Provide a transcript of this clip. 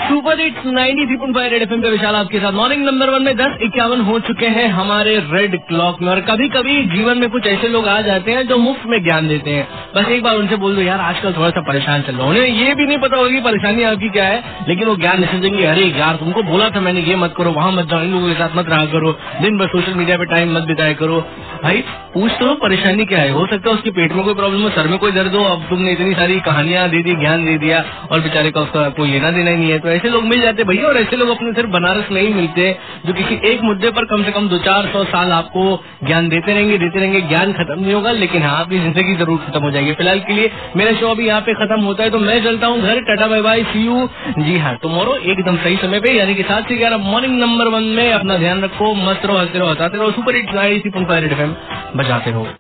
Super hits 93.5 red FM पे विशाल आपके साथ। मॉर्निंग नंबर 1 में 10:51 हो चुके हैं हमारे रेड क्लॉक में। और कभी कभी जीवन में कुछ ऐसे लोग आ जाते हैं जो मुफ्त में ज्ञान देते हैं। बस एक बार उनसे बोल दो, यार आजकल थोड़ा सा परेशान चल रहा हूँ। उन्हें ये भी नहीं पता होगी परेशानी आपकी क्या है, लेकिन वो ज्ञान निकल देंगे। अरे यार तुमको बोला था मैंने, ये मत करो, वहाँ मत जाओ, इन लोगों के साथ मत रहा करो, दिन भर सोशल मीडिया पे टाइम मत बिताया करो। भाई पूछ तो परेशानी क्या है, हो सकता है उसके पेट में कोई प्रॉब्लम हो, सर में कोई दर्द हो। अब तुमने इतनी सारी कहानियां दे दी, ज्ञान दे दिया और बेचारे का उसका कोई लेना देना ही नहीं है। तो ऐसे लोग मिल जाते भैया, और ऐसे लोग अपने सिर्फ बनारस में ही मिलते हैं जो किसी एक मुद्दे पर कम से कम 200-400 साल आपको ज्ञान देते रहेंगे। ज्ञान खत्म नहीं होगा, लेकिन हाँ आपकी जिंदगी जरूर खत्म हो जाएगी। फिलहाल के लिए मेरा शो अभी यहाँ पे खत्म होता है, तो मैं चलता हूँ घर। Tata bye bye, see you. जी हाँ, टुमारो एकदम सही समय पे, यानी कि 7 से 11 मॉर्निंग नंबर 1 में। अपना ध्यान रखो, मस्त रहो, हंसते रहो, हंसाते रहो। सुपर हिट्स 93.5 रेड एफएम बजाते रहो।